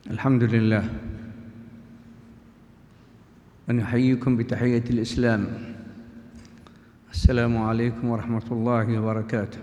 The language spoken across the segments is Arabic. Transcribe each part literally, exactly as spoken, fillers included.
الحمد لله، ونحييكم بتحية الإسلام. السلام عليكم ورحمة الله وبركاته.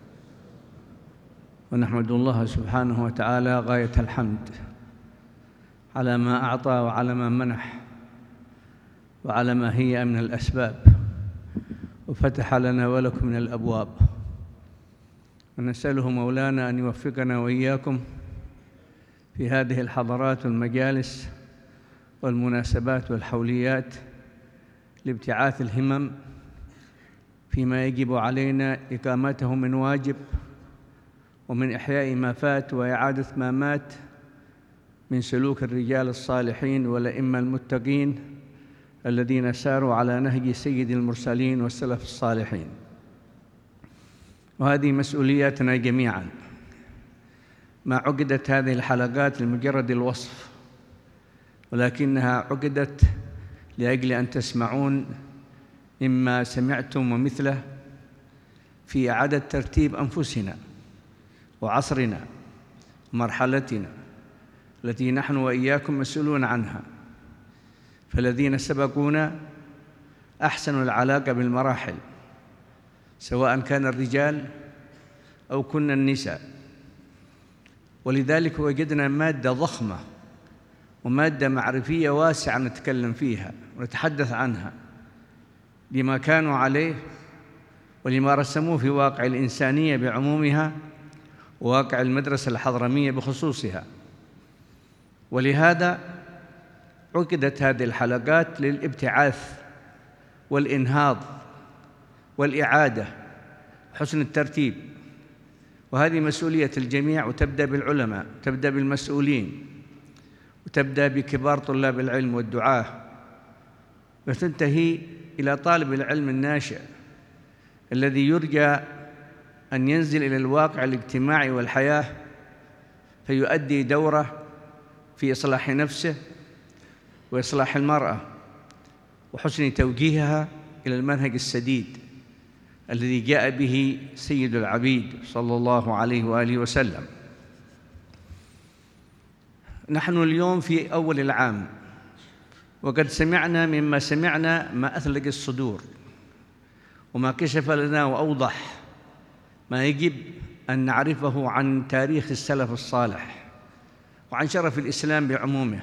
ونحمد الله سبحانه وتعالى غاية الحمد على ما أعطى وعلى ما منح وعلى ما هي من الأسباب وفتح لنا ولكم من الأبواب، ونسأله مولانا أن يوفقنا وإياكم في هذه الحضارات والمجالس والمناسبات والحوليات لابتعاث الهمم فيما يجب علينا إقامته من واجب، ومن إحياء ما فات وإعادة ما مات من سلوك الرجال الصالحين والأئمة المتقين الذين ساروا على نهج سيد المرسلين والسلف الصالحين. وهذه مسؤولياتنا جميعاً. ما عقدت هذه الحلقات لمجرد الوصف، ولكنها عقدت لأجل أن تسمعون مما سمعتم ومثله في إعادة ترتيب أنفسنا وعصرنا ومرحلتنا التي نحن وإياكم مسؤولون عنها. فالذين سبقونا أحسنوا العلاقة بالمراحل، سواء كان الرجال أو كنا النساء، ولذلك وجدنا مادة ضخمة ومادة معرفية واسعة نتكلم فيها ونتحدث عنها لما كانوا عليه ولما رسموه في واقع الإنسانية بعمومها وواقع المدرسة الحضرمية بخصوصها. ولهذا عقدت هذه الحلقات للابتعاث والإنهاض والإعادة وحسن الترتيب، وهذه مسؤولية الجميع، وتبدأ بالعلماء، تبدأ بالمسؤولين، وتبدأ بكبار طلاب العلم والدعاة، وتنتهي إلى طالب العلم الناشئ الذي يرجى أن ينزل إلى الواقع الاجتماعي والحياة فيؤدي دوره في إصلاح نفسه وإصلاح المرأة وحسن توجيهها إلى المنهج السديد الذي جاء به سيد العبيد صلى الله عليه وآله وسلم. نحن اليوم في أول العام، وقد سمعنا مما سمعنا ما أثلج الصدور وما كشف لنا وأوضح ما يجب أن نعرفه عن تاريخ السلف الصالح وعن شرف الإسلام بعمومه،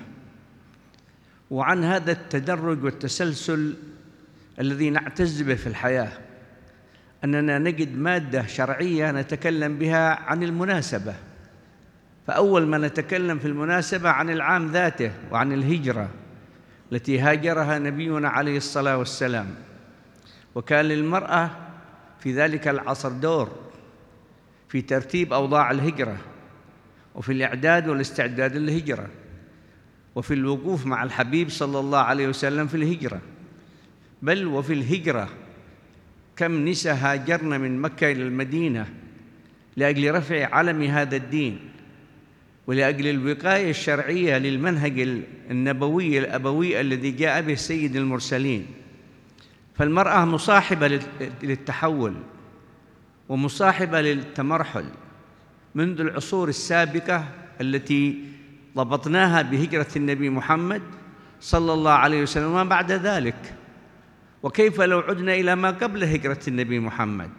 وعن هذا التدرج والتسلسل الذي نعتز به في الحياة، أننا نجد مادة شرعية نتكلم بها عن المناسبة. فأول ما نتكلم في المناسبة عن العام ذاته وعن الهجرة التي هاجرها نبينا عليه الصلاة والسلام، وكان للمرأة في ذلك العصر دور في ترتيب أوضاع الهجرة وفي الإعداد والاستعداد للهجرة وفي الوقوف مع الحبيب صلى الله عليه وسلم في الهجرة، بل وفي الهجرة كم نساء هاجرن من مكة إلى المدينة لأجل رفع علم هذا الدين ولأجل الوقاية الشرعية للمنهج النبوي الأبوي الذي جاء به سيد المرسلين. فالمرأة مصاحبة للتحول ومصاحبة للتمرحل منذ العصور السابقة التي ضبطناها بهجرة النبي محمد صلى الله عليه وسلم وما بعد ذلك. وكيف لو عدنا إلى ما قبل هجرة النبي محمد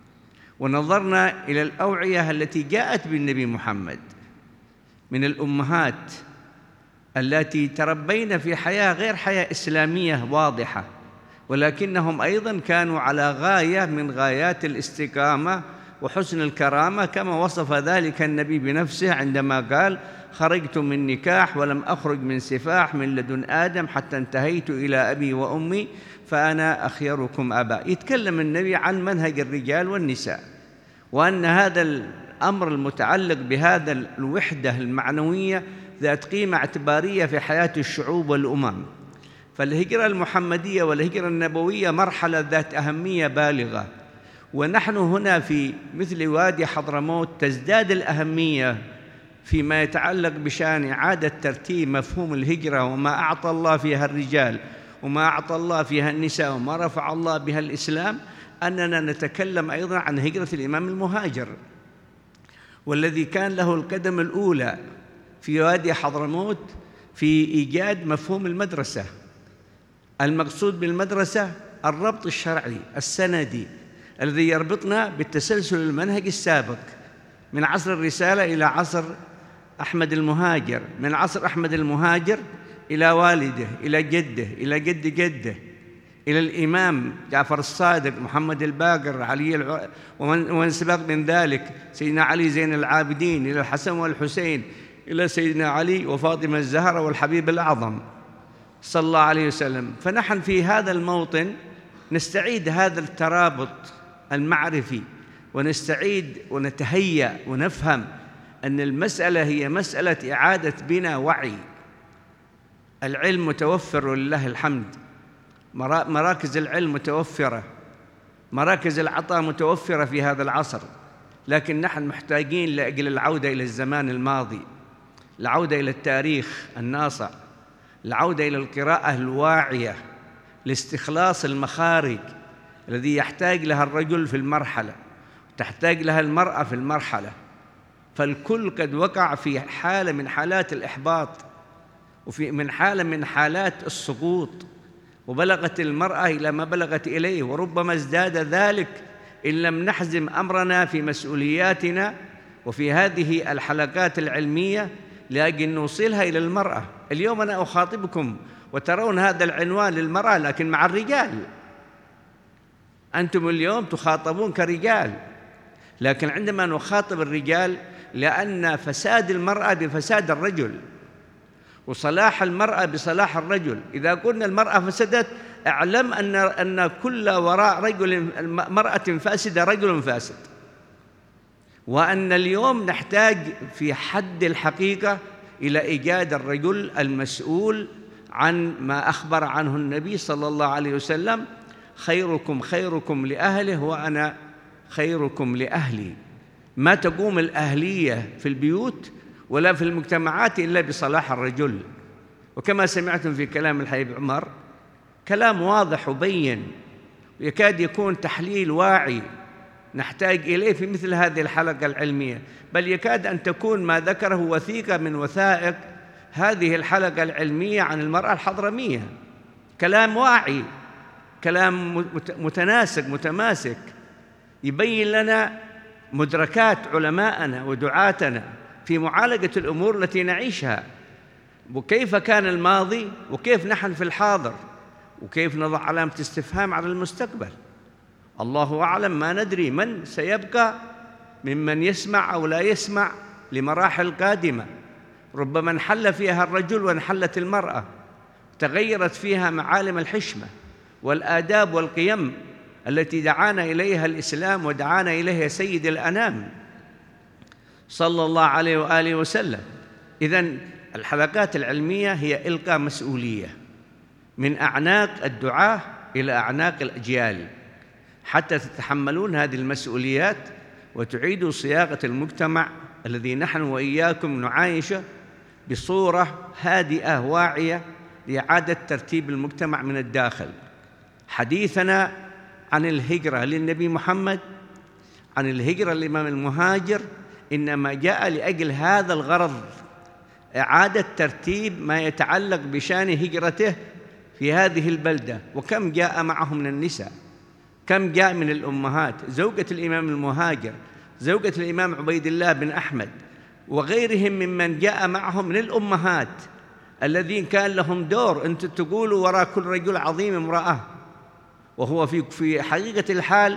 ونظرنا إلى الأوعية التي جاءت بالنبي محمد من الأمهات التي تربين في حياة غير حياة إسلامية واضحة، ولكنهم أيضاً كانوا على غاية من غايات الاستقامة وحسن الكرامة، كما وصف ذلك النبي بنفسه عندما قال: خرجت من نكاح ولم أخرج من سفاح من لدن آدم حتى انتهيت إلى أبي وأمي فأنا أخيركم أبا. يتكلم النبي عن منهج الرجال والنساء، وأن هذا الأمر المتعلق بهذا الوحدة المعنوية ذات قيمة اعتبارية في حياة الشعوب والأمم. فالهجرة المحمدية والهجرة النبوية مرحلة ذات أهمية بالغة، ونحن هنا في مثل وادي حضرموت تزداد الأهمية فيما يتعلق بشأن إعادة ترتيب مفهوم الهجرة وما أعطى الله فيها الرجال وما أعطى الله فيها النساء وما رفع الله بها الإسلام، أننا نتكلم أيضاً عن هجرة الإمام المهاجر، والذي كان له القدم الأولى في وادي حضرموت في إيجاد مفهوم المدرسة. المقصود بالمدرسة الربط الشرعي السندي الذي يربطنا بالتسلسل المنهجي السابق من عصر الرسالة إلى عصر أحمد المهاجر، من عصر أحمد المهاجر إلى والده، إلى جده، إلى جد جده، إلى الإمام جعفر الصادق، محمد الباقر، علي الع... ومن, ومن سبق من ذلك سيدنا علي زين العابدين، إلى الحسن والحسين، إلى سيدنا علي وفاطمة الزهراء والحبيب الأعظم صلى الله عليه وسلم. فنحن في هذا الموطن نستعيد هذا الترابط المعرفي، ونستعيد ونتهيأ ونفهم أن المسألة هي مسألة إعادة بناء وعي. العلم متوفر ولله الحمد، مراكز العلم متوفرة، مراكز العطاء متوفرة في هذا العصر، لكن نحن محتاجين لأجل العودة إلى الزمان الماضي، العودة إلى التاريخ الناصع، العودة إلى القراءة الواعية لاستخلاص المخارج الذي يحتاج لها الرجل في المرحلة، تحتاج لها المرأة في المرحلة. فالكل قد وقع في حالة من حالات الإحباط، وفي من حالة من حالات السقوط، وبلغت المرأة إلى ما بلغت إليه، وربما ازداد ذلك إن لم نحزم أمرنا في مسؤولياتنا وفي هذه الحلقات العلمية لأجل نوصلها إلى المرأة. اليوم أنا أخاطبكم وترون هذا العنوان للمرأة، لكن مع الرجال. أنتم اليوم تخاطبون كرجال، لكن عندما نخاطب الرجال لأن فساد المرأة بفساد الرجل، وصلاح المرأة بصلاح الرجل. إذا قلنا المرأة فسدت، اعلم أن أن كل وراء رجل مرأة فاسدة رجل فاسد، وأن اليوم نحتاج في حد الحقيقة إلى إيجاد الرجل المسؤول عن ما أخبر عنه النبي صلى الله عليه وسلم: خيركم خيركم لأهله وأنا خيركم لأهلي. ما تقوم الأهلية في البيوت ولا في المجتمعات إلا بصلاح الرجل. وكما سمعتم في كلام الحبيب عمر، كلام واضح وبين، ويكاد يكون تحليل واعي نحتاج إليه في مثل هذه الحلقة العلمية، بل يكاد أن تكون ما ذكره وثيقة من وثائق هذه الحلقة العلمية عن المرأة الحضرمية. كلام واعي، كلام متناسق متماسك، يبين لنا مدركات علماءنا ودعاتنا في معالجة الأمور التي نعيشها، وكيف كان الماضي وكيف نحن في الحاضر، وكيف نضع علامة استفهام على المستقبل. الله أعلم، ما ندري من سيبقى ممن يسمع أو لا يسمع لمراحل قادمة. ربما انحل فيها الرجل وانحلت المرأة، تغيرت فيها معالم الحشمة والآداب والقيم التي دعانا إليها الإسلام ودعانا إليها سيد الأنام صلى الله عليه وآله وسلم. إذن الحلقات العلمية هي إلقاء مسؤولية من أعناق الدعاة إلى أعناق الأجيال، حتى تتحملون هذه المسؤوليات وتعيدوا صياغة المجتمع الذي نحن وإياكم نعايشه بصورة هادئة واعية لإعادة ترتيب المجتمع من الداخل. حديثنا عن الهجرة للنبي محمد، عن الهجرة للإمام المهاجر، إنما جاء لأجل هذا الغرض: إعادة ترتيب ما يتعلق بشأن هجرته في هذه البلدة. وكم جاء معه من النساء، كم جاء من الأمهات، زوجة الإمام المهاجر، زوجة الإمام عبيد الله بن أحمد، وغيرهم ممن جاء معهم من الأمهات الذين كان لهم دور. أنتم تقولوا وراء كل رجل عظيم امرأة، وهو في في حقيقة الحال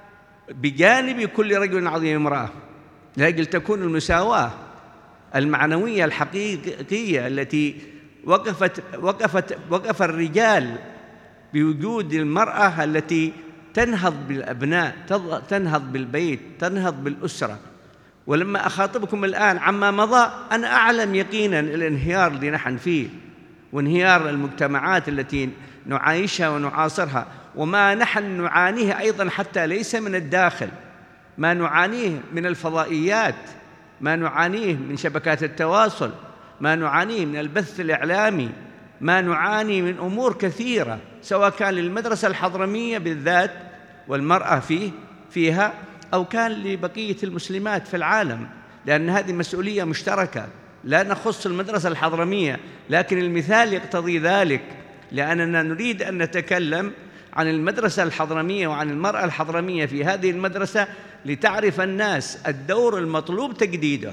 بجانب كل رجل عظيم امرأة، لأجل تكون المساواة المعنوية الحقيقية التي وقفت وقفت وقف الرجال بوجود المرأة التي تنهض بالأبناء، تنهض بالبيت، تنهض بالأسرة. ولما أخاطبكم الآن عما مضى، أنا أعلم يقيناً الانهيار اللي نحن فيه، وانهيار المجتمعات التي نعايشها ونعاصرها، وما نحن نعانيه أيضاً حتى ليس من الداخل، ما نعانيه من الفضائيات، ما نعانيه من شبكات التواصل، ما نعانيه من البث الإعلامي، ما نعاني من أمور كثيرة، سواء كان للمدرسة الحضرمية بالذات والمرأة فيه فيها، أو كان لبقية المسلمات في العالم، لأن هذه مسؤولية مشتركة لا نخص المدرسة الحضرمية، لكن المثال يقتضي ذلك، لأننا نريد أن نتكلم عن المدرسة الحضرمية وعن المرأة الحضرمية في هذه المدرسة لتعرف الناس الدور المطلوب تجديده.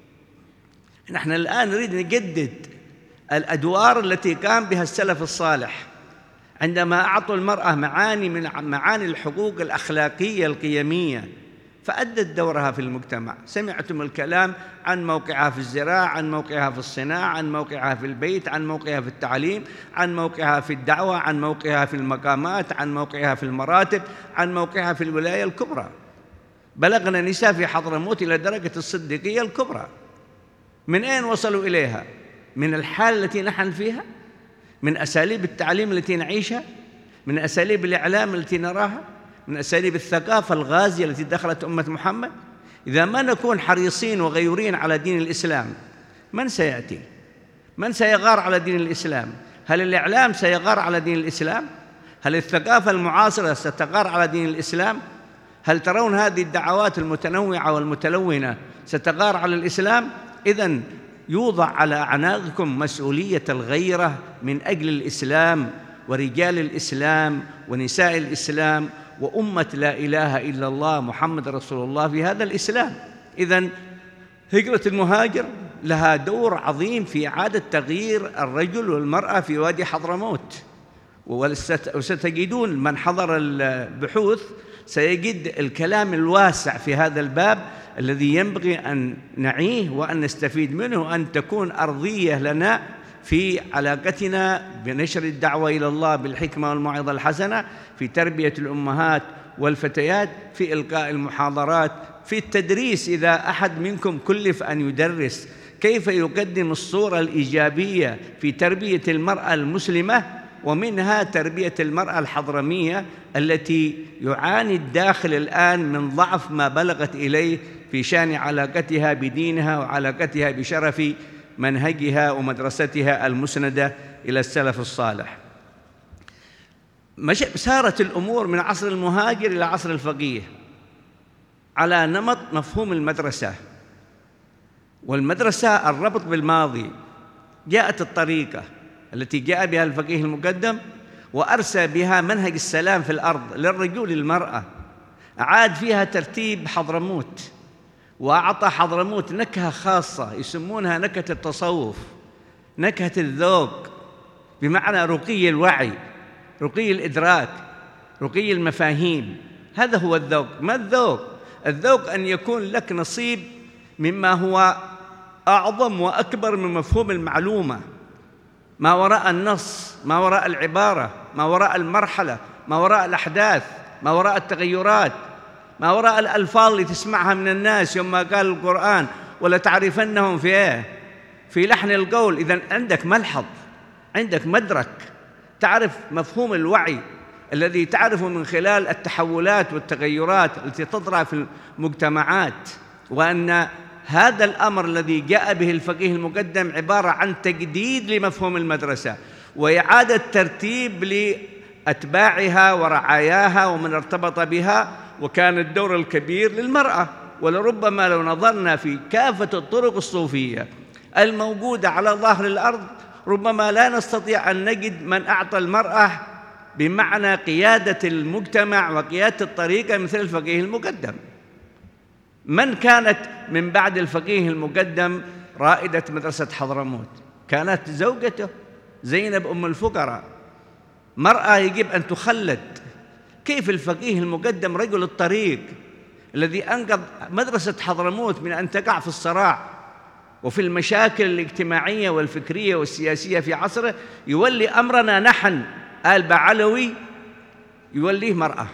نحن الآن نريد نجدد الأدوار التي قام بها السلف الصالح عندما أعطوا المرأة معاني من معاني الحقوق الأخلاقية القيمية، فأدت دورها في المجتمع. سمعتم الكلام عن موقعها في الزراعة، عن موقعها في الصناعة، عن موقعها في البيت، عن موقعها في التعليم، عن موقعها في الدعوة، عن موقعها في المقامات، عن موقعها في المراتب، عن موقعها في الولاية الكبرى. بلغنا نساء في حضرموت إلى درجة الصديقية الكبرى. من أين وصلوا إليها؟ من الحال التي نحن فيها، من أساليب التعليم التي نعيشها، من أساليب الإعلام التي نراها، من أساليب الثقافة الغازية التي دخلت أمة محمد. إذا ما نكون حريصين وغيورين على دين الإسلام، من سيأتي؟ من سيغار على دين الإسلام؟ هل الإعلام سيغار على دين الإسلام؟ هل الثقافة المعاصرة ستغار على دين الإسلام؟ هل ترون هذه الدعوات المتنوعة والمتلونة ستغار على الإسلام؟ إذن يوضع على أعناقكم مسؤولية الغيرة من أجل الإسلام ورجال الإسلام ونساء الإسلام وأمة لا إله إلا الله محمد رسول الله في هذا الإسلام. إذن هجرة المهاجر لها دور عظيم في إعادة تغيير الرجل والمرأة في وادي حضرموت، وستجدون من حضر البحوث سيجد الكلام الواسع في هذا الباب الذي ينبغي أن نعيه وأن نستفيد منه، أن تكون أرضية لنا في علاقتنا بنشر الدعوة إلى الله بالحكمة والموعظة الحسنة، في تربية الأمهات والفتيات، في إلقاء المحاضرات، في التدريس. إذا أحد منكم كلف أن يدرس كيف يقدم الصورة الإيجابية في تربية المرأة المسلمة، ومنها تربية المرأة الحضرمية التي يعاني الداخل الآن من ضعف ما بلغت إليه في شأن علاقتها بدينها وعلاقتها بشرف منهجها ومدرستها المسندة إلى السلف الصالح. سارت الأمور من عصر المهاجر إلى عصر الفقيه على نمط مفهوم المدرسة، والمدرسة الربط بالماضي. جاءت الطريقة التي جاء بها الفقيه المقدم وأرسى بها منهج السلام في الأرض للرجل للمرأة، أعاد فيها ترتيب حضرموت، وأعطى حضرموت نكهة خاصة يسمونها نكهة التصوف، نكهة الذوق، بمعنى رقي الوعي، رقي الإدراك، رقي المفاهيم. هذا هو الذوق. ما الذوق؟ الذوق أن يكون لك نصيب مما هو أعظم وأكبر من مفهوم المعلومة، ما وراء النص، ما وراء العبارة، ما وراء المرحلة، ما وراء الأحداث، ما وراء التغيرات، ما وراء الألفاظ اللي تسمعها من الناس يوم ما قال القرآن ولا تعرفنهم في إيه؟ في لحن القول. إذن عندك ملحظ، عندك مدرك، تعرف مفهوم الوعي الذي تعرفه من خلال التحولات والتغيرات التي تطرأ في المجتمعات، وأن هذا الأمر الذي جاء به الفقيه المقدم عبارة عن تجديد لمفهوم المدرسة وإعادة ترتيب لأتباعها ورعاياها ومن ارتبط بها، وكان الدور الكبير للمرأة. ولربما لو نظرنا في كافة الطرق الصوفية الموجودة على ظهر الأرض ربما لا نستطيع أن نجد من أعطى المرأة بمعنى قيادة المجتمع وقيادة الطريقة مثل الفقيه المقدم. من كانت من بعد الفقيه المقدم رائدة مدرسة حضرموت؟ كانت زوجته زينب أم الفقراء، مرأة يجب أن تخلد. كيف الفقيه المقدم رجل الطريق الذي أنقذ مدرسة حضرموت من أن تقع في الصراع وفي المشاكل الاجتماعية والفكرية والسياسية في عصره، يولي أمرنا نحن آل بعلوي يوليه مرأة،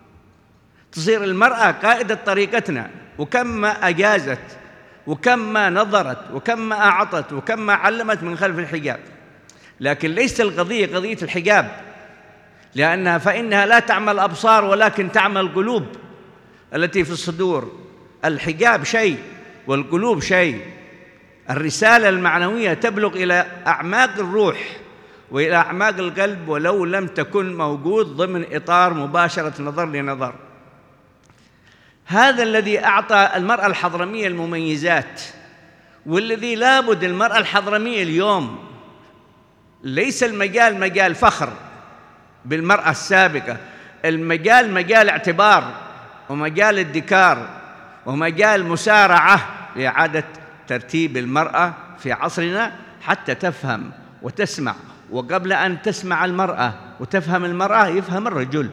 تصير المرأة قائدة طريقتنا. وكم ما أجازت وكم ما نظرت وكم ما أعطت وكم ما علمت من خلف الحجاب. لكن ليس القضية قضية الحجاب، لأنها فإنها لا تعمل أبصار ولكن تعمل القلوب التي في الصدور. الحجاب شيء والقلوب شيء. الرسالة المعنوية تبلغ إلى أعماق الروح وإلى أعماق القلب ولو لم تكن موجود ضمن إطار مباشرة نظر لنظر. هذا الذي أعطى المرأة الحضرمية المميزات والذي لابد المرأة الحضرمية اليوم ليس المجال مجال فخر بالمرأة السابقة، المجال مجال اعتبار ومجال ادكار ومجال مسارعة لإعادة ترتيب المرأة في عصرنا حتى تفهم وتسمع، وقبل أن تسمع المرأة وتفهم المرأة يفهم الرجل.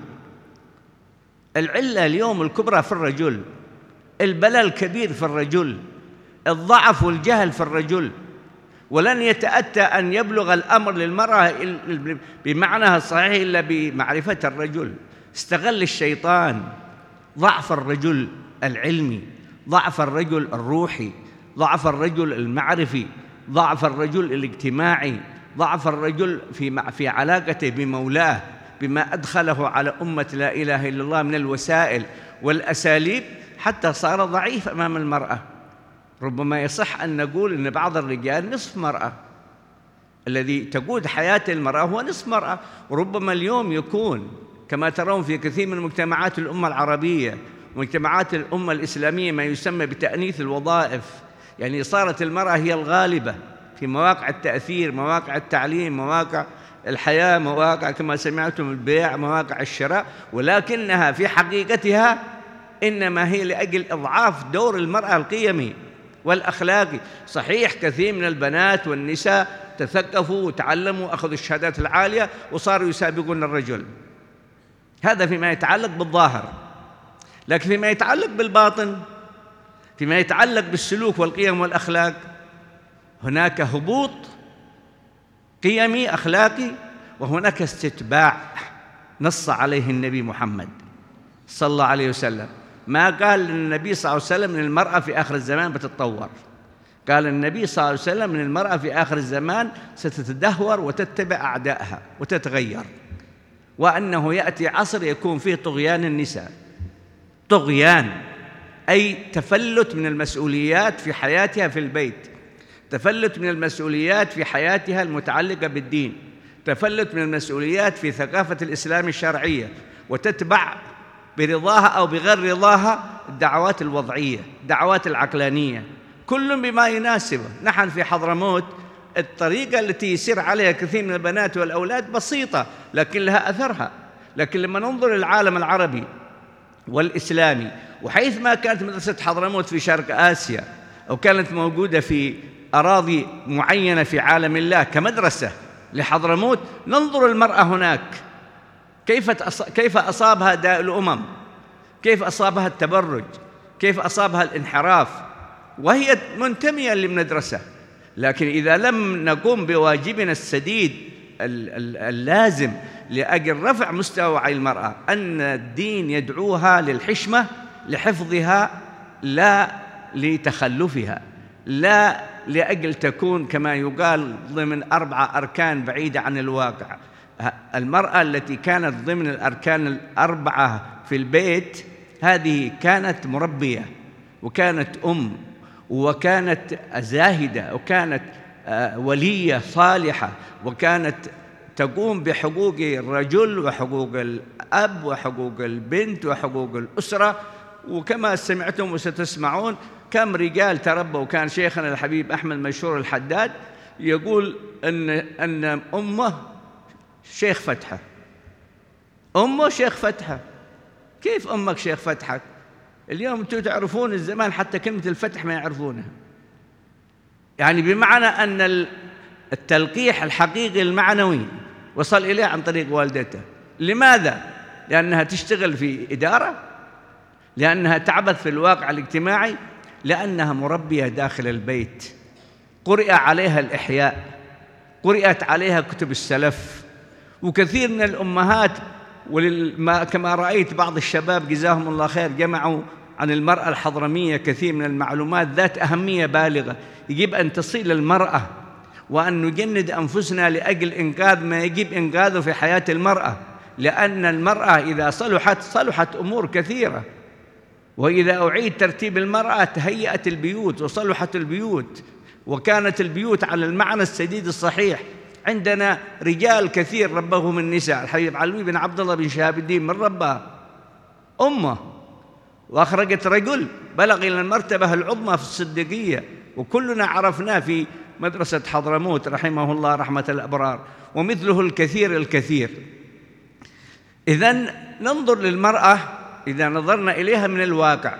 العلة اليوم الكبرى في الرجل، البلاء الكبير في الرجل، الضعف والجهل في الرجل، ولن يتأتى أن يبلغ الأمر للمرأة بمعناها الصحيح إلا بمعرفة الرجل. استغل الشيطان ضعف الرجل العلمي، ضعف الرجل الروحي، ضعف الرجل المعرفي، ضعف الرجل الاجتماعي، ضعف الرجل في في علاقته بمولاه، بما أدخله على أمة لا إله إلا الله من الوسائل والأساليب، حتى صار ضعيف أمام المرأة. ربما يصح أن نقول أن بعض الرجال نصف مرأة، الذي تقود حياة المرأة هو نصف مرأة. وربما اليوم يكون كما ترون في كثير من مجتمعات الأمة العربية ومجتمعات الأمة الإسلامية ما يسمى بتأنيث الوظائف، يعني صارت المرأة هي الغالبة في مواقع التأثير، مواقع التعليم، مواقع الحياة، مواقع كما سمعتم البيع، مواقع الشراء، ولكنها في حقيقتها إنما هي لأجل إضعاف دور المرأة القيمي والأخلاقي. صحيح كثير من البنات والنساء تثقفوا وتعلموا أخذوا الشهادات العالية وصاروا يسابقون الرجل، هذا فيما يتعلق بالظاهر، لكن فيما يتعلق بالباطن، فيما يتعلق بالسلوك والقيم والأخلاق، هناك هبوط قيمي أخلاقي وهناك استتباع نص عليه النبي محمد صلى الله عليه وسلم. ما قال النبي صلى الله عليه وسلم من المرأة في آخر الزمان بتتطور، قال النبي صلى الله عليه وسلم من المرأة في آخر الزمان ستتدهور وتتبع أعدائها وتتغير، وأنه يأتي عصر يكون فيه طغيان النساء. طغيان أي تفلت من المسؤوليات في حياتها في البيت، تفلت من المسؤوليات في حياتها المتعلقة بالدين، تفلت من المسؤوليات في ثقافة الإسلام الشرعية، وتتبع برضاها أو بغير رضاها الدعوات الوضعية، الدعوات العقلانية، كل بما يناسبه. نحن في حضرموت الطريقة التي يسير عليها كثير من البنات والأولاد بسيطة لكن لها أثرها. لكن لما ننظر للعالم العربي والإسلامي، وحيث ما كانت مدرسة حضرموت في شرق آسيا أو كانت موجودة في أراضي معينة في عالم الله كمدرسة لحضرموت، ننظر المرأة هناك كيف كيف أصابها داء الأمم، كيف أصابها التبرج، كيف أصابها الانحراف وهي منتمية للمدرسة. لكن إذا لم نقوم بواجبنا السديد اللازم لأجل رفع مستوى وعي المرأة، أن الدين يدعوها للحشمة لحفظها لا لتخلفها، لا لأجل تكون كما يقال ضمن أربعة أركان بعيدة عن الواقع. المرأة التي كانت ضمن الأركان الأربعة في البيت هذه كانت مربية وكانت أم وكانت زاهدة وكانت ولية صالحة وكانت تقوم بحقوق الرجل وحقوق الأب وحقوق البنت وحقوق الأسرة. وكما سمعتم وستسمعون كم رجال تربوا. وكان شيخنا الحبيب أحمد مشهور الحداد يقول أن أن أمه شيخ فتحة، أمه شيخ فتحة. كيف أمك شيخ فتحة؟ اليوم أنتم تعرفون الزمان حتى كلمة الفتح ما يعرفونها، يعني بمعنى أن التلقيح الحقيقي المعنوي وصل إليه عن طريق والدته. لماذا؟ لأنها تشتغل في إدارة، لأنها تعبث في الواقع الاجتماعي، لأنها مربية داخل البيت، قرئ عليها الإحياء، قرئت عليها كتب السلف. وكثير من الأمهات كما رأيت بعض الشباب جزاهم الله خير جمعوا عن المرأة الحضرمية كثير من المعلومات ذات أهمية بالغة. يجب أن تصل المرأة وأن نجند أنفسنا لأجل إنقاذ ما يجب إنقاذه في حياة المرأة، لأن المرأة إذا صلحت صلحت أمور كثيرة، وإذا أعيد ترتيب المرأة تهيأت البيوت وصلحت البيوت وكانت البيوت على المعنى السديد الصحيح. عندنا رجال كثير ربهم النساء. الحبيب علوي بن عبد الله بن شهاب الدين من رباه أمه وأخرجت رجل بلغ إلى المرتبة العظمى في الصديقية، وكلنا عرفناه في مدرسة حضرموت رحمه الله رحمة الأبرار، ومثله الكثير الكثير. إذن ننظر للمرأة إذا نظرنا إليها من الواقع،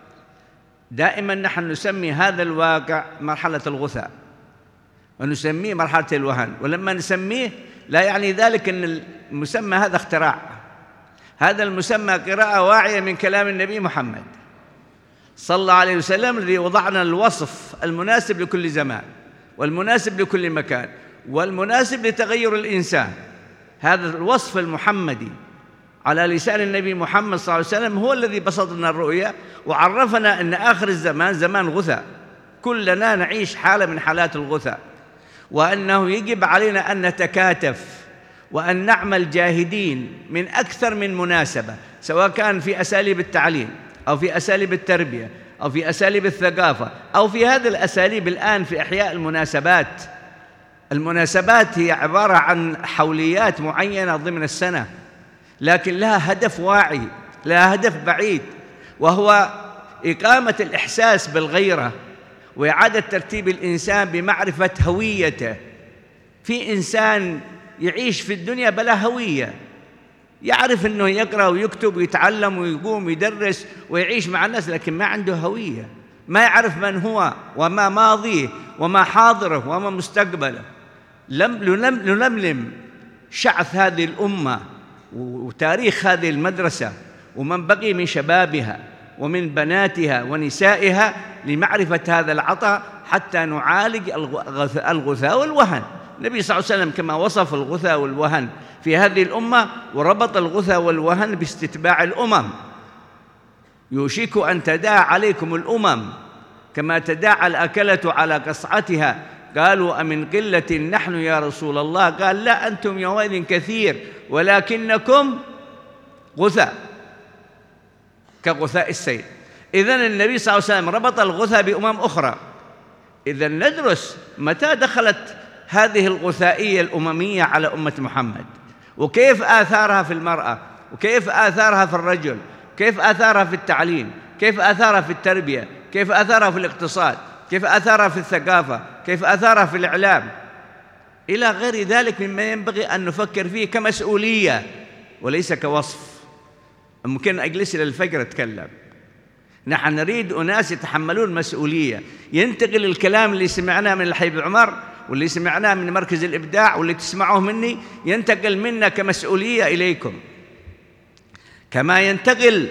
دائما نحن نسمي هذا الواقع مرحلة الغثاء ونسميه مرحلة الوهن، ولما نسميه لا يعني ذلك أن المسمى هذا اختراع، هذا المسمى قراءة واعية من كلام النبي محمد صلى الله عليه وسلم الذي وضعنا الوصف المناسب لكل زمان والمناسب لكل مكان والمناسب لتغير الإنسان. هذا الوصف المحمدي على لسان النبي محمد صلى الله عليه وسلم هو الذي بسط لنا الرؤية وعرفنا أن آخر الزمان زمان غثاء، كلنا نعيش حالة من حالات الغثاء، وأنه يجب علينا أن نتكاتف وأن نعمل جاهدين من أكثر من مناسبة، سواء كان في أساليب التعليم أو في أساليب التربية أو في أساليب الثقافة أو في هذه الأساليب الآن في إحياء المناسبات. المناسبات هي عبارة عن حوليات معينة ضمن السنة، لكن لها هدف واعي، لها هدف بعيد، وهو إقامة الإحساس بالغيرة وإعادة ترتيب الإنسان بمعرفة هويته. في إنسان يعيش في الدنيا بلا هوية، يعرف أنه يقرأ ويكتب ويتعلم ويقوم ويدرس ويعيش مع الناس، لكن ما عنده هوية، ما يعرف من هو وما ماضيه وما حاضره وما مستقبله. لنلملم شعث هذه الأمة وتاريخ هذه المدرسة ومن بقي من شبابها ومن بناتها ونسائها لمعرفة هذا العطاء حتى نعالج الغثاء والوهن. النبي صلى الله عليه وسلم كما وصف الغثاء والوهن في هذه الأمة وربط الغثاء والوهن باستتباع الأمم. يوشك أن تداعى عليكم الأمم كما تداعى الأكلة على قصعتها، قالوا أمن قلة نحن يا رسول الله؟ قال لا، أنتم يومئذ كثير ولكنكم غثاء كغثاء السيل. إذن النبي صلى الله عليه وسلم ربط الغثاء بأمم أخرى. إذن ندرس متى دخلت هذه الغثائية الأممية على أمة محمد، وكيف آثارها في المرأة، وكيف آثارها في الرجل، كيف آثارها في التعليم، كيف آثارها في التربية، كيف آثارها في الاقتصاد، كيف آثارها في الثقافة، كيف آثارها في الإعلام، إلى غير ذلك مما ينبغي أن نفكر فيه كمسؤولية وليس كوصف. ممكن أجلس إلى الفجر أتكلم. نحن نريد أناس يتحملون مسؤولية. ينتقل الكلام اللي سمعناه من الحبيب عمر واللي سمعناه من مركز الإبداع واللي تسمعوه مني ينتقل منا كمسؤولية إليكم، كما ينتقل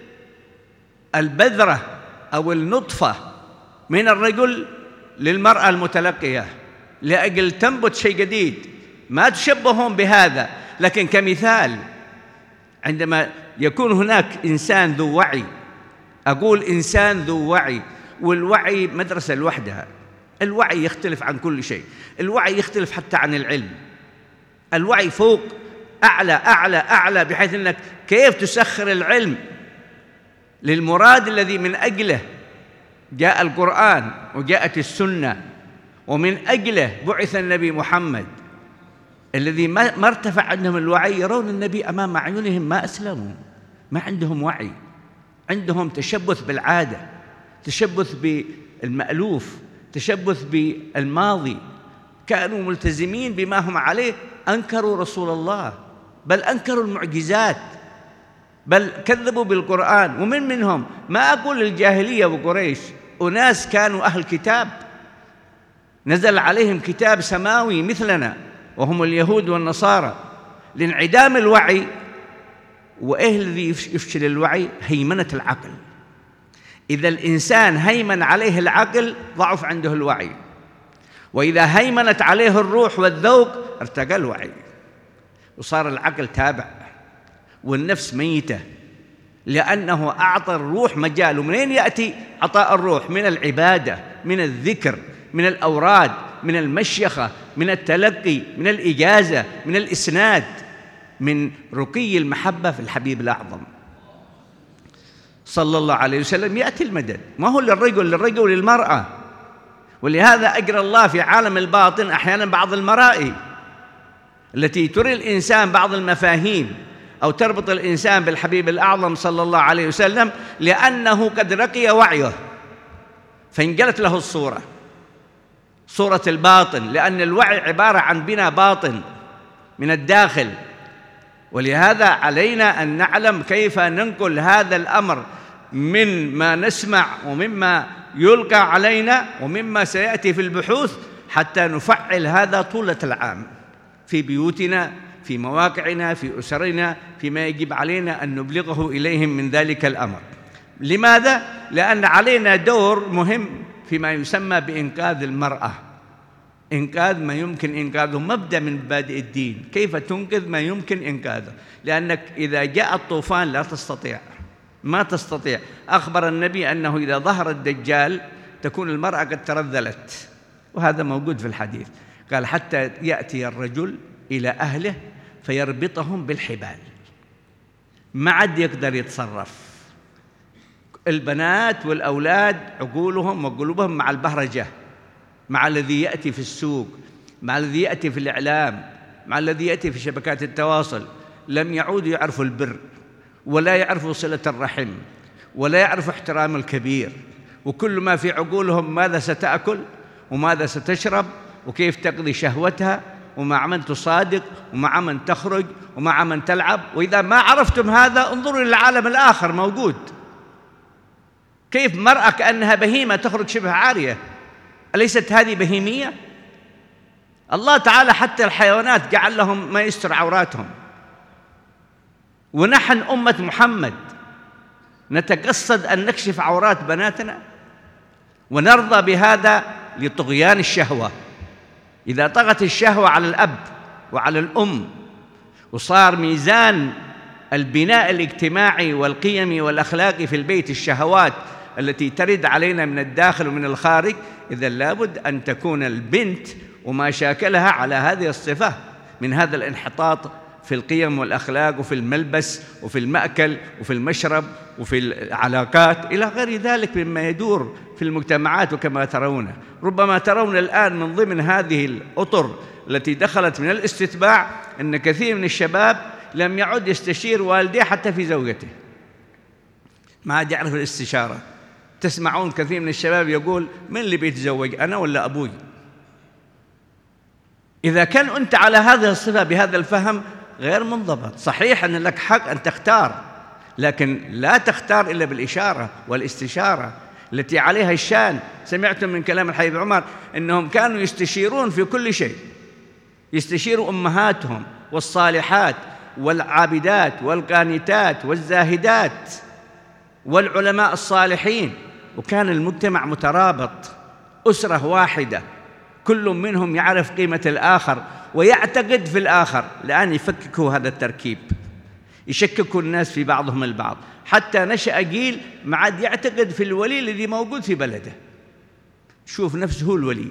البذرة أو النطفة من الرجل للمرأة المتلقية لأجل تنبت شيء جديد. ما تشبهون بهذا، لكن كمثال عندما يكون هناك إنسان ذو وعي، أقول إنسان ذو وعي، والوعي مدرسة لوحدها. الوعي يختلف عن كل شيء، الوعي يختلف حتى عن العلم. الوعي فوق أعلى أعلى أعلى، بحيث أنك كيف تسخر العلم للمراد الذي من أجله جاء القرآن وجاءت السنة، ومن أجله بعث النبي محمد. الذي ما ارتفع عندهم الوعي يرون النبي أمام أعينهم ما أسلموا، ما عندهم وعي، عندهم تشبث بالعادة، تشبث بالمألوف، تشبث بالماضي. كانوا ملتزمين بما هم عليه، أنكروا رسول الله، بل أنكروا المعجزات، بل كذبوا بالقرآن. ومن منهم، ما أقول الجاهلية وقريش، أناس كانوا أهل كتاب نزل عليهم كتاب سماوي مثلنا، وهم اليهود والنصارى. لانعدام الوعي. وإيه الذي يفشل الوعي؟ هيمنة العقل. إذا الإنسان هيمن عليه العقل ضعف عنده الوعي، وإذا هيمنت عليه الروح والذوق ارتقى الوعي، وصار العقل تابع والنفس ميتة، لأنه أعطى الروح مجال. ومنين يأتي عطاء الروح؟ من العبادة، من الذكر، من الأوراد، من المشيخة، من التلقي، من الإجازة، من الإسناد، من رقي المحبة في الحبيب الأعظم صلى الله عليه وسلم. يأتي المدد، ما هو للرجل، للرجل وللمرأة. ولهذا أجرى الله في عالم الباطن أحيانا بعض المرائي التي تري الإنسان بعض المفاهيم أو تربط الإنسان بالحبيب الأعظم صلى الله عليه وسلم، لأنه قد رقي وعيه فانقلت له الصورة، صورة الباطن، لأن الوعي عبارة عن بناء باطن من الداخل. ولهذا علينا أن نعلم كيف ننقل هذا الأمر من ما نسمع ومما يلقى علينا ومما سيأتي في البحوث حتى نفعل هذا طولة العام في بيوتنا، في مواقعنا، في أسرنا، فيما يجب علينا أن نبلغه إليهم من ذلك الأمر. لماذا؟ لأن علينا دور مهم فيما يسمى بإنقاذ المرأة، إنقاذ ما يمكن إنقاذه، مبدأ من مبادئ الدين، كيف تنقذ ما يمكن إنقاذه، لأنك إذا جاء الطوفان لا تستطيع، ما تستطيع. أخبر النبي أنه إذا ظهر الدجال تكون المرأة قد ترذلت، وهذا موجود في الحديث، قال حتى يأتي الرجل إلى أهله فيربطهم بالحبال، ما عاد يقدر يتصرف. البنات والأولاد عقولهم وقلوبهم مع البهرجة، مع الذي يأتي في السوق، مع الذي يأتي في الإعلام، مع الذي يأتي في شبكات التواصل. لم يعودوا يعرفوا البر، ولا يعرفوا صلة الرحم، ولا يعرفوا احترام الكبير، وكل ما في عقولهم ماذا ستأكل وماذا ستشرب وكيف تقضي شهوتها ومع من تصادق ومع من تخرج ومع من تلعب. وإذا ما عرفتم هذا انظروا إلى العالم الآخر موجود، كيف مرأة كأنها بهيمة تخرج شبه عارية، أليست هذه بهيمية؟ الله تعالى حتى الحيوانات جعل لهم ما يستر عوراتهم، ونحن أمة محمد نتقصد أن نكشف عورات بناتنا ونرضى بهذا لطغيان الشهوة. إذا طغت الشهوة على الأب وعلى الأم وصار ميزان البناء الاجتماعي والقيمي والأخلاقي في البيت الشهوات التي ترد علينا من الداخل ومن الخارج، إذا لابد أن تكون البنت وما شاكلها على هذه الصفة من هذا الانحطاط في القيم والأخلاق وفي الملبس وفي المأكل وفي المشرب وفي العلاقات إلى غير ذلك مما يدور في المجتمعات. وكما ترون ربما ترون الآن من ضمن هذه الأطر التي دخلت من الاستتباع أن كثير من الشباب لم يعد يستشير والديه حتى في زوجته، ما عاد يعرف الاستشارة. تسمعون كثير من الشباب يقول من اللي بيتزوج، أنا ولا أبوي؟ إذا كان أنت على هذه الصفة بهذا الفهم غير منضبط. صحيح أن لك حق أن تختار، لكن لا تختار إلا بالإشارة والاستشارة التي عليها الشان. سمعتم من كلام الحبيب عمر أنهم كانوا يستشيرون في كل شيء، يستشيروا أمهاتهم والصالحات والعابدات والقانتات والزاهدات والعلماء الصالحين، وكان المجتمع مترابط، أسرة واحدة، كل منهم يعرف قيمة الآخر ويعتقد في الآخر. الآن يفككوا هذا التركيب، يشككوا الناس في بعضهم البعض، حتى نشأ جيل ما عاد يعتقد في الولي الذي موجود في بلده، شوف نفسه هو الولي،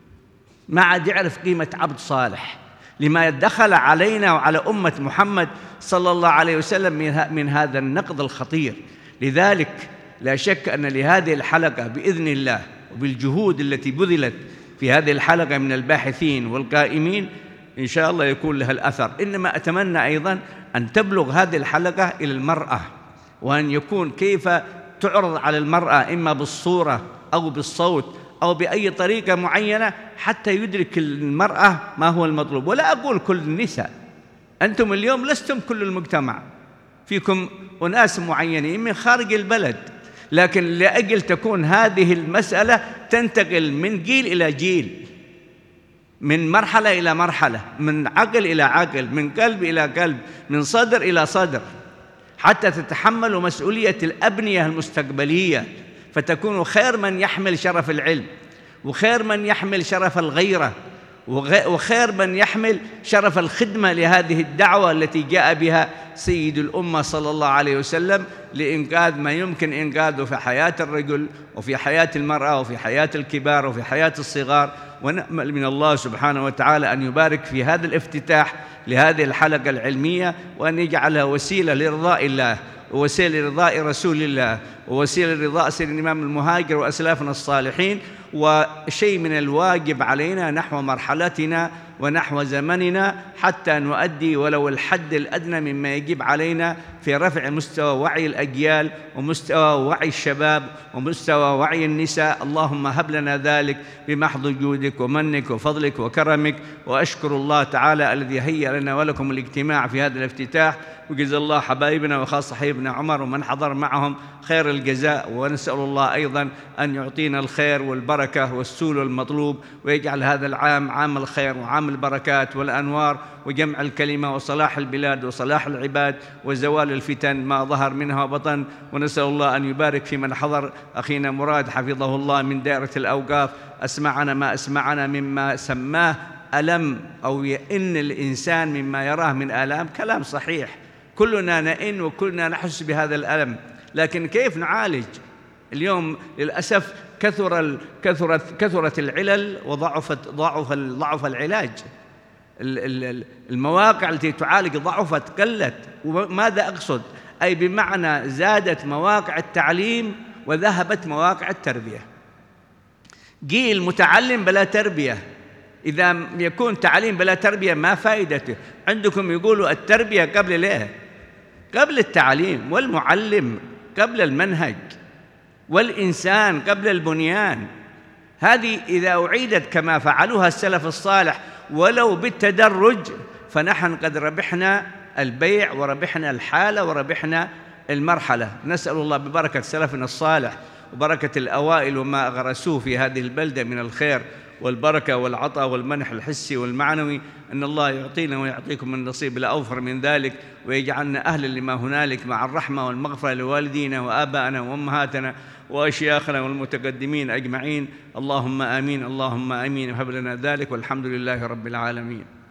ما عاد يعرف قيمة عبد صالح، لما دخل علينا وعلى أمة محمد صلى الله عليه وسلم من هذا النقد الخطير. لذلك لا شك أن لهذه الحلقة بإذن الله وبالجهود التي بذلت في هذه الحلقة من الباحثين والقائمين إن شاء الله يكون لها الأثر. إنما أتمنى أيضاً أن تبلغ هذه الحلقة إلى المرأة، وأن يكون كيف تعرض على المرأة إما بالصورة أو بالصوت أو بأي طريقة معينة حتى يدرك المرأة ما هو المطلوب. ولا أقول كل النساء، أنتم اليوم لستم كل المجتمع، فيكم أناس معينين من خارج البلد، لكن لأجل تكون هذه المسألة تنتقل من جيل إلى جيل، من مرحلة إلى مرحلة، من عقل إلى عقل، من قلب إلى قلب، من صدر إلى صدر، حتى تتحملوا مسؤولية الأبنية المستقبلية، فتكونوا خير من يحمل شرف العلم، وخير من يحمل شرف الغيرة، وخير من يحمل شرف الخدمة لهذه الدعوة التي جاء بها سيد الأمة صلى الله عليه وسلم لإنقاذ ما يمكن إنقاذه في حياة الرجل وفي حياة المرأة وفي حياة الكبار وفي حياة الصغار. ونأمل من الله سبحانه وتعالى أن يبارك في هذا الافتتاح لهذه الحلقة العلمية، وأن يجعلها وسيلة لرضاء الله ووسيلة لرضاء رسول الله ووسيلة لرضاء سيد الإمام المهاجر وأسلافنا الصالحين، وشيء من الواجب علينا نحو مرحلتنا ونحو زمننا حتى نؤدي ولو الحد الأدنى مما يجب علينا في رفع مستوى وعي الأجيال ومستوى وعي الشباب ومستوى وعي النساء. اللهم هب لنا ذلك بمحض جودك ومنك وفضلك وكرمك. وأشكر الله تعالى الذي هيأ لنا ولكم الاجتماع في هذا الافتتاح، وجزا الله حبايبنا وخاصة حبيبنا عمر ومن حضر معهم خير الجزاء، ونسأل الله أيضا أن يعطينا الخير والبركة والسول المطلوب، ويجعل هذا العام عام الخير وعام البركات والأنوار وجمع الكلمة وصلاح البلاد وصلاح العباد وزوال الفتن ما ظهر منها وبطن. ونسأل الله أن يبارك في من حضر، أخينا مراد حفظه الله من دائرة الأوقاف أسمعنا ما أسمعنا مما سماه ألم أو يئن الإنسان مما يراه من آلام. كلام صحيح، كلنا نئن وكلنا نحس بهذا الألم، لكن كيف نعالج؟ اليوم للأسف كثر كثرت كثرت العلل وضعفت ضعف ضعف العلاج. المواقع التي تعالج ضعفت قلت. وماذا أقصد؟ أي بمعنى زادت مواقع التعليم وذهبت مواقع التربية. جيل متعلم بلا تربية، إذا يكون تعليم بلا تربية ما فائدته؟ عندكم يقولوا التربية قبل ليه؟ قبل التعليم، والمعلم قبل المنهج، والإنسان قبل البنيان. هذه إذا أعيدت كما فعلوها السلف الصالح ولو بالتدرج فنحن قد ربحنا البيع وربحنا الحالة وربحنا المرحلة. نسأل الله ببركة سلفنا الصالح وبركة الأوائل وما غرسوه في هذه البلدة من الخير والبركة والعطاء والمنح الحسي والمعنوي، أن الله يعطينا ويعطيكم النصيب الأوفر من ذلك، ويجعلنا أهلا لما هنالك مع الرحمة والمغفرة لوالدينا وآبائنا وأمهاتنا وأشياخنا والمتقدمين أجمعين. اللهم آمين اللهم آمين. وهب لنا ذلك، والحمد لله رب العالمين.